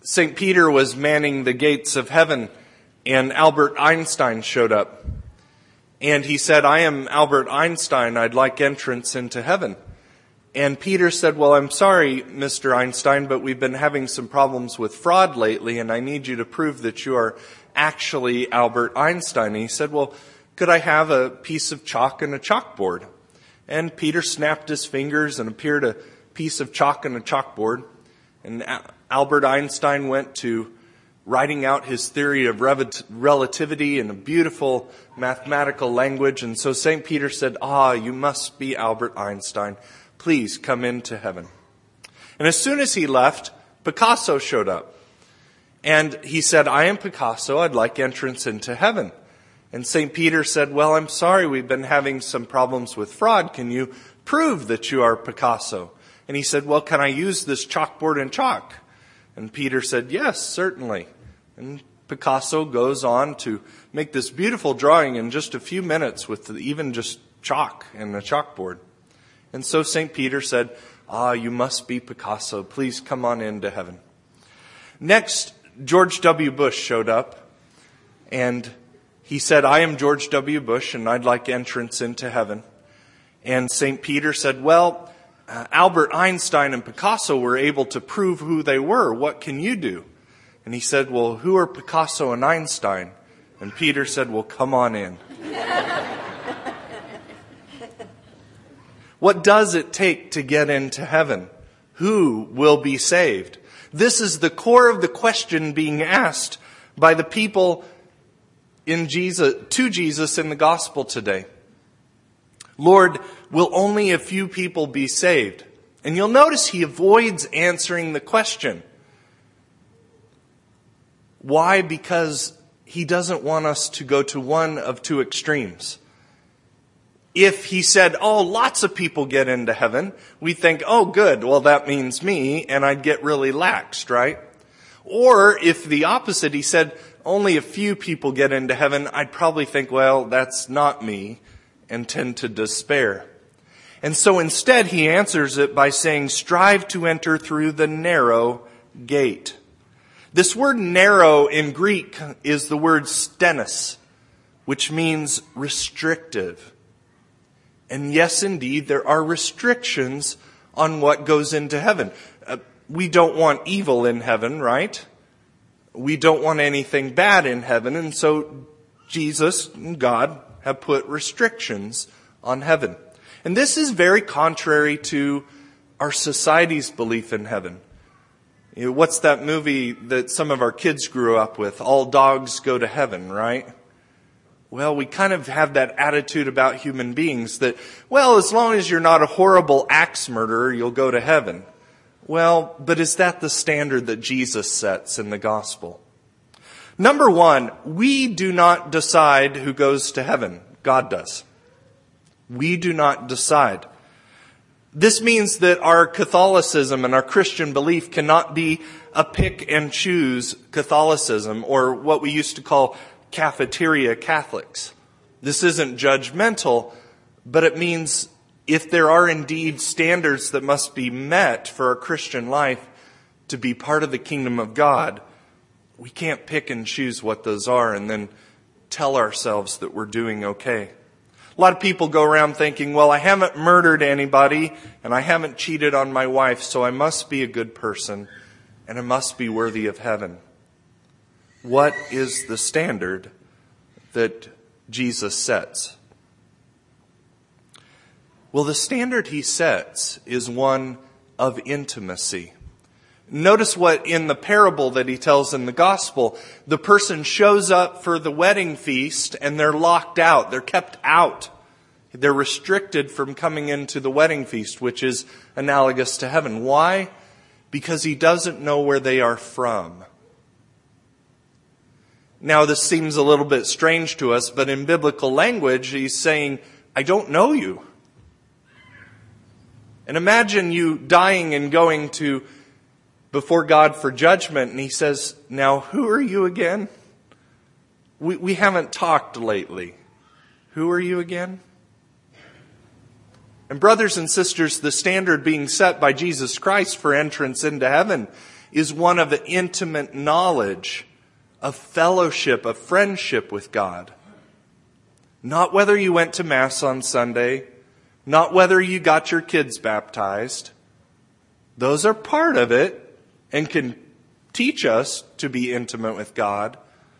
St. Peter was manning the gates of heaven, and Albert Einstein showed up. And he said, "I am Albert Einstein. I'd like entrance into heaven." And Peter said, "Well, I'm sorry, Mr. Einstein, but we've been having some problems with fraud lately, and I need you to prove that you are actually Albert Einstein." And he said, "Well, could I have a piece of chalk and a chalkboard?" And Peter snapped his fingers and appeared a piece of chalk and a chalkboard. And Albert Einstein went to writing out his theory of relativity in a beautiful mathematical language. And so St. Peter said, "You must be Albert Einstein. Please come into heaven." And as soon as he left, Picasso showed up. And he said, "I am Picasso. I'd like entrance into heaven." And St. Peter said, "Well, I'm sorry. We've been having some problems with fraud. Can you prove that you are Picasso?" And he said, "Well, can I use this chalkboard and chalk?" And Peter said, "Yes, certainly." And Picasso goes on to make this beautiful drawing in just a few minutes with even just chalk and a chalkboard. And so St. Peter said, "You must be Picasso. Please come on into heaven." Next, George W. Bush showed up, and he said, "I am George W. Bush, and I'd like entrance into heaven." And St. Peter said, "Well, Albert Einstein and Picasso were able to prove who they were. What can you do?" And he said, "Well, who are Picasso and Einstein?" And Peter said, "Well, come on in." What does it take to get into heaven? Who will be saved? This is the core of the question being asked by the people to Jesus in the gospel today. "Lord, will only a few people be saved?" And you'll notice he avoids answering the question. Why? Because he doesn't want us to go to one of two extremes. If he said, lots of people get into heaven, we think, good, well, that means me, and I'd get really laxed, right? Or if the opposite, he said, only a few people get into heaven, I'd probably think, well, that's not me, and tend to despair. And so instead, he answers it by saying, strive to enter through the narrow gate. This word narrow in Greek is the word stenos, which means restrictive. And yes, indeed, there are restrictions on what goes into heaven. We don't want evil in heaven, right? We don't want anything bad in heaven. And so Jesus and God have put restrictions on heaven. And this is very contrary to our society's belief in heaven. What's that movie that some of our kids grew up with? All dogs go to heaven, right? Well, we kind of have that attitude about human beings that, well, as long as you're not a horrible axe murderer, you'll go to heaven. Well, but is that the standard that Jesus sets in the gospel? Number one, we do not decide who goes to heaven. God does. We do not decide. This means that our Catholicism and our Christian belief cannot be a pick and choose Catholicism, or what we used to call cafeteria Catholics. This isn't judgmental, but it means if there are indeed standards that must be met for a Christian life to be part of the kingdom of God, we can't pick and choose what those are and then tell ourselves that we're doing okay. A lot of people go around thinking, well, I haven't murdered anybody and I haven't cheated on my wife, so I must be a good person and I must be worthy of heaven. What is the standard that Jesus sets? Well, the standard he sets is one of intimacy. Notice what in the parable that he tells in the gospel, the person shows up for the wedding feast and they're locked out. They're kept out. They're restricted from coming into the wedding feast, which is analogous to heaven. Why? Because he doesn't know where they are from. Now, this seems a little bit strange to us, but in biblical language, he's saying, I don't know you. And imagine you dying and going before God for judgment, and he says, now, who are you again? We haven't talked lately. Who are you again? And brothers and sisters, the standard being set by Jesus Christ for entrance into heaven is one of intimate knowledge, of fellowship, of friendship with God. Not whether you went to Mass on Sunday, not whether you got your kids baptized. Those are part of it and can teach us to be intimate with God.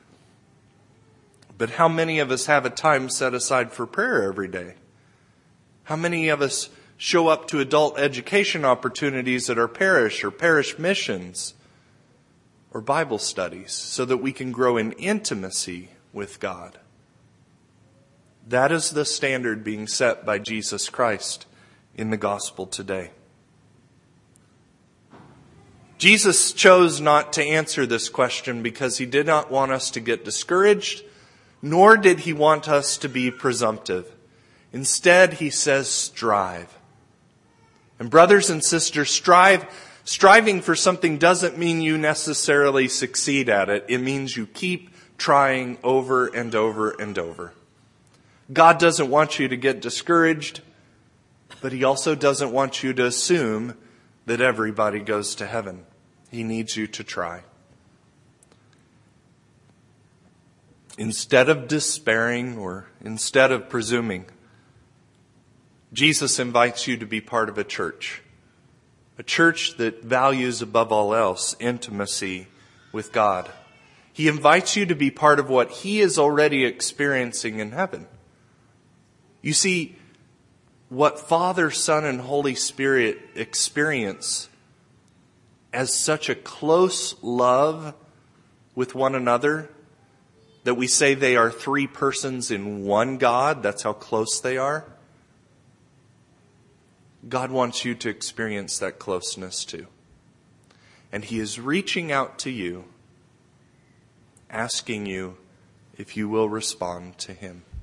But how many of us have a time set aside for prayer every day? How many of us show up to adult education opportunities at our parish or parish missions or Bible studies so that we can grow in intimacy with God? That is the standard being set by Jesus Christ in the gospel today. Jesus chose not to answer this question because he did not want us to get discouraged, nor did he want us to be presumptive. Instead, he says, strive. And brothers and sisters, striving for something doesn't mean you necessarily succeed at it. It means you keep trying over and over and over. God doesn't want you to get discouraged, but he also doesn't want you to assume that everybody goes to heaven. He needs you to try. Instead of despairing or instead of presuming, Jesus invites you to be part of a church that values above all else intimacy with God. He invites you to be part of what he is already experiencing in heaven. You see, what Father, Son, and Holy Spirit experience as such a close love with one another that we say they are three persons in one God, that's how close they are. God wants you to experience that closeness too. And he is reaching out to you, asking you if you will respond to him.